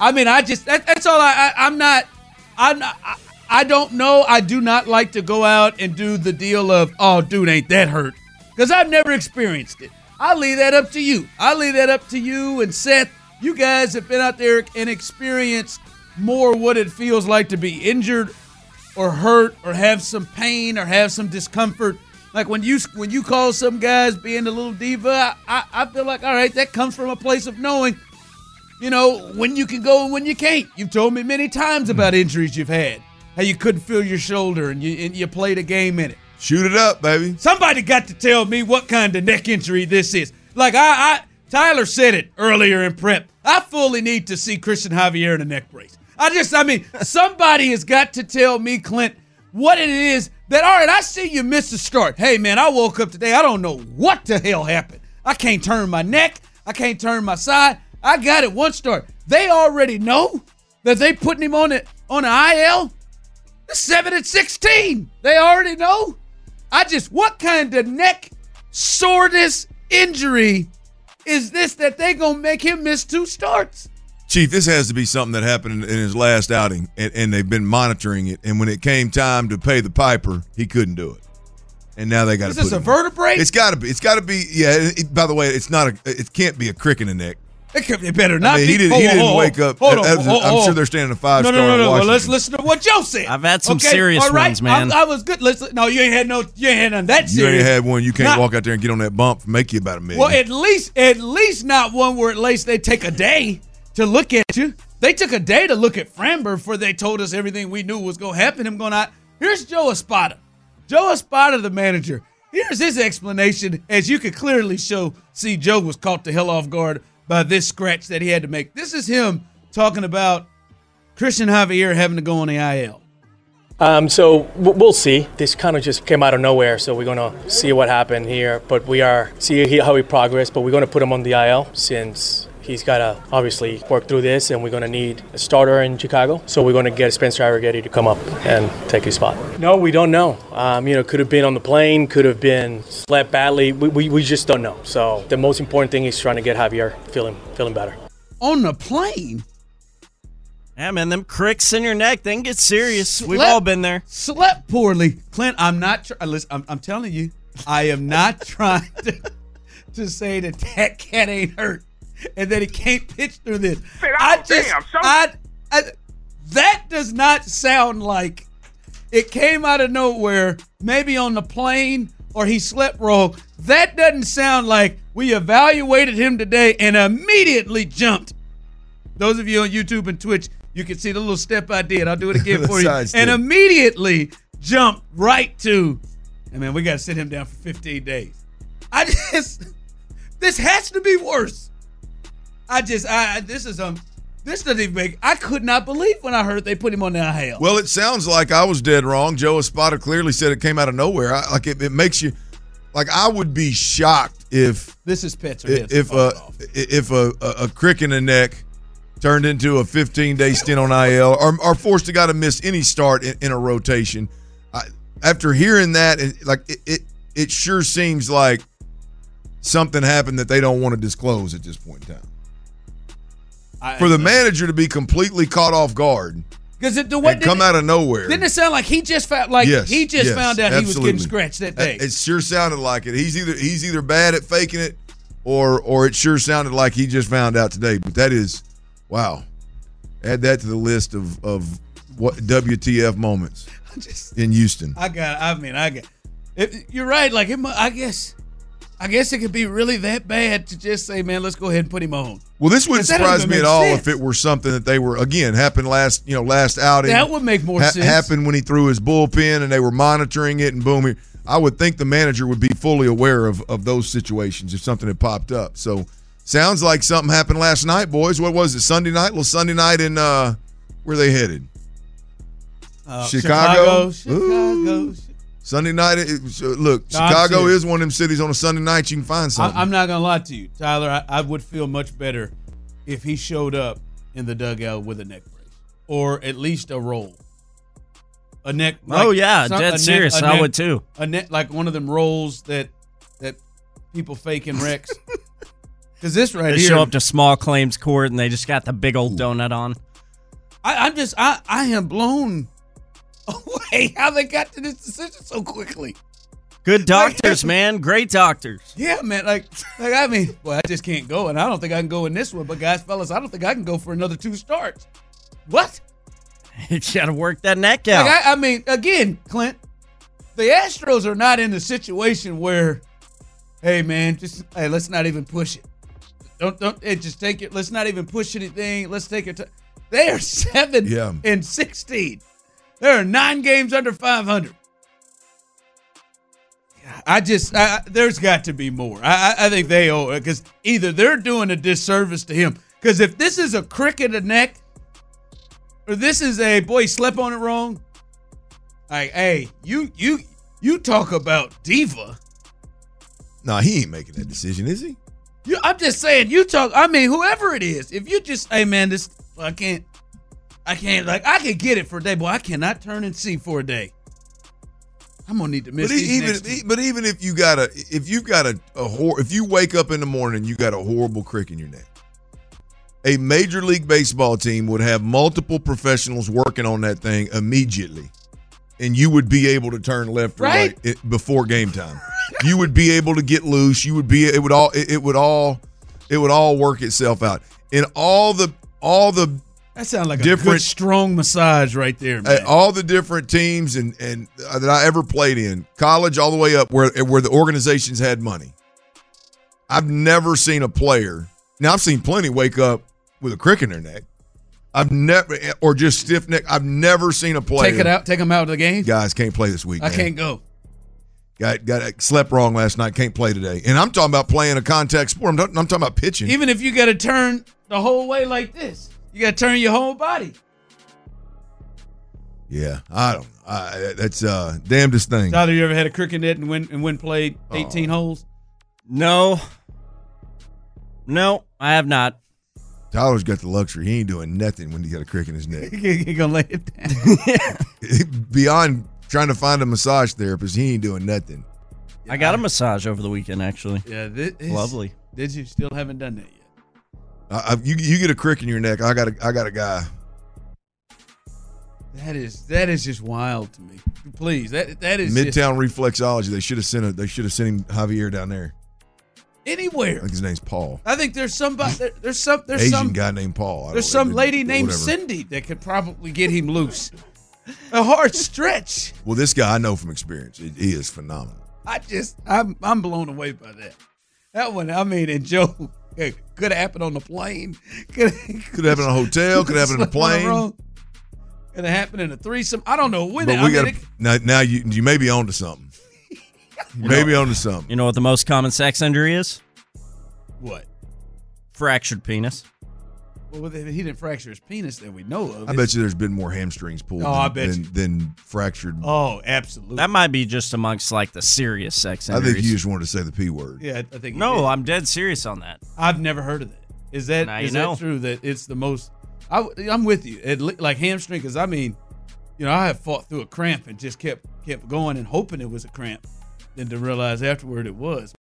I mean, that's all. I don't know. I do not like to go out and do the deal of, oh, dude, ain't that hurt? Because I've never experienced it. I'll leave that up to you. I'll leave that up to you and Seth. You guys have been out there and experienced more what it feels like to be injured or hurt or have some pain or have some discomfort. Like when you call some guys being a little diva, I feel like, all right, that comes from a place of knowing, when you can go and when you can't. You've told me many times about injuries you've had, how you couldn't feel your shoulder and you played a game in it. Shoot it up, baby. Somebody got to tell me what kind of neck injury this is. Like Tyler said it earlier in prep. I fully need to see Christian Javier in a neck brace. Somebody has got to tell me, Clint, what it is that, all right, I see you missed a start. Hey, man, I woke up today. I don't know what the hell happened. I can't turn my neck. I can't turn my side. I got it one start. They already know that they putting him on the IL. 7-16. They already know. What kind of neck soreness injury is this that they going to make him miss 2 starts? Chief, this has to be something that happened in his last outing, and they've been monitoring it. And when it came time to pay the piper, he couldn't do it. And now they got to put it. Is this a vertebrae? It's got to be. It's got to be. Yeah. By the way, it's not a. It can't be a crick in the neck. It better not be. He didn't wake up. I'm sure they're standing a 5-star. No. Well, let's listen to what Joe said. I've had some serious ones, man. I was good. Listen, no, you ain't had none that serious. You ain't had one. You can't walk out there and get on that bump and make you about $1 million. Well, at least not one where at least they take a day to look at you. They took a day to look at Framber before they told us everything we knew was going to happen. Him going out. Here's Joe Espada. Joe Espada, the manager. Here's his explanation. As you could clearly see Joe was caught the hell off guard by this scratch that he had to make. This is him talking about Christian Javier having to go on the IL. So we'll see. This kind of just came out of nowhere, so we're going to see what happened here. But we are see how he progressed, but we're going to put him on the IL since he's got to obviously work through this, and we're going to need a starter in Chicago. So we're going to get Spencer Arrighetti to come up and take his spot. No, we don't know. Could have been on the plane, could have been slept badly. We just don't know. So the most important thing is trying to get Javier feeling better. On the plane? Yeah, man, them cricks in your neck, they can get serious. We've all been there. Slept poorly. Clint, I'm not listen, I'm telling you, I am not trying to say that cat ain't hurt and that he can't pitch through this. Man, that does not sound like it came out of nowhere, maybe on the plane or he slept wrong. That doesn't sound like we evaluated him today and immediately jumped. Those of you on YouTube and Twitch, you can see the little step I did. I'll do it again for you. And immediately jumped right to, man, we got to sit him down for 15 days. This has to be worse. This doesn't even make, I could not believe when I heard they put him on the IL. Well, it sounds like I was dead wrong. Joe Espada clearly said it came out of nowhere. It makes you, I would be shocked if this is pets if a crick in the neck turned into a 15-day stint on IL or forced a guy to miss any start in a rotation. After hearing that, it sure seems like something happened that they don't want to disclose at this point in time. For the manager to be completely caught off guard and come out of nowhere. Didn't it sound like he just found found out absolutely. He was getting scratched that day? It sure sounded like it. He's either bad at faking it or it sure sounded like he just found out today. But that is, wow. Add that to the list of what WTF moments in Houston. You're right. I guess it could be really that bad to just say, man, let's go ahead and put him on. Well, this wouldn't surprise me at all if it were something that they were, again, happened last outing. That would make more sense. Happened when he threw his bullpen and they were monitoring it and boom. I would think the manager would be fully aware of those situations if something had popped up. So, sounds like something happened last night, boys. What was it, Sunday night? Little Sunday night in, where they headed? Chicago. Sunday night, Chicago is one of them cities on a Sunday night you can find something. I'm not going to lie to you, Tyler. I would feel much better if he showed up in the dugout with a neck brace or at least a roll. A neck. Dead serious. I would too. A neck, like one of them rolls that people fake in Rex. Because this right They here. show up to small claims court and they just got the big old donut on. I am blown away how they got to this decision so quickly. Good doctors, man. Great doctors. Yeah, man. Like I mean, well, I just can't go, and I don't think I can go in this one. But guys, fellas, I don't think I can go for another 2 starts. What? You got to work that neck out. Like I mean, again, Clint, the Astros are not in the situation where, hey, man, let's not even push it. Don't just take it. Let's not even push anything. Let's take it. They are 7-16. There are 9 games under 500. There's got to be more. I think they owe it because either they're doing a disservice to him. Because if this is a crick in the neck, or this is a boy slept on it wrong, like, hey, you talk about diva. No, he ain't making that decision, is he? I'm just saying, whoever it is, if you just, hey man, I can't, like, I can get it for a day, boy. I cannot turn and see for a day. I'm gonna need to miss these next two. But even if you wake up in the morning and you got a horrible crick in your neck, a Major League Baseball team would have multiple professionals working on that thing immediately, and you would be able to turn left or right before game time. You would be able to get loose. It would all work itself out. In all the that sounds like a good, strong massage right there, man. All the different teams and that I ever played in, college all the way up, where the organizations had money. I've never seen a player. Now I've seen plenty wake up with a crick in their neck. Or just stiff neck. I've never seen a player take them out of the game. Guys can't play this week. I can't go. Got slept wrong last night. Can't play today. And I'm talking about playing a contact sport. I'm talking about pitching. Even if you got to turn the whole way like this. You got to turn your whole body. Yeah, I don't know. That's damnedest thing. Tyler, you ever had a cricket net and win played 18 holes? No, I have not. Tyler's got the luxury. He ain't doing nothing when he got a crick in his neck. He gonna lay it down. Beyond trying to find a massage therapist, he ain't doing nothing. I got a massage over the weekend, actually. Yeah, lovely. Did you? Still haven't done that yet. You get a crick in your neck. I got a guy. That is just wild to me. Please, that is Midtown Reflexology. They should have sent him Javier down there. Anywhere. I think his name's Paul. I think there's somebody. There's some Asian guy named Paul. There's some lady named Cindy that could probably get him loose. A hard stretch. Well, this guy I know from experience. He is phenomenal. I'm blown away by that. That one. I mean, and Joe. It could have happened on the plane. Could have happened in a hotel. Could have happened in a plane. Could have happened in a threesome. I don't know when. But now you may be on to something. You may be on to something. You know what the most common sex injury is? What? Fractured penis. Well, if he didn't fracture his penis that we know of. I bet you there's been more hamstrings pulled than fractured. Oh, absolutely. That might be just amongst like the serious sex injuries. I think you just wanted to say the P word. Yeah, I think. No, I'm dead serious on that. I've never heard of that. Is that true that it's the most? I'm with you. Like hamstring, because I mean, I have fought through a cramp and just kept going and hoping it was a cramp, then to realize afterward it was.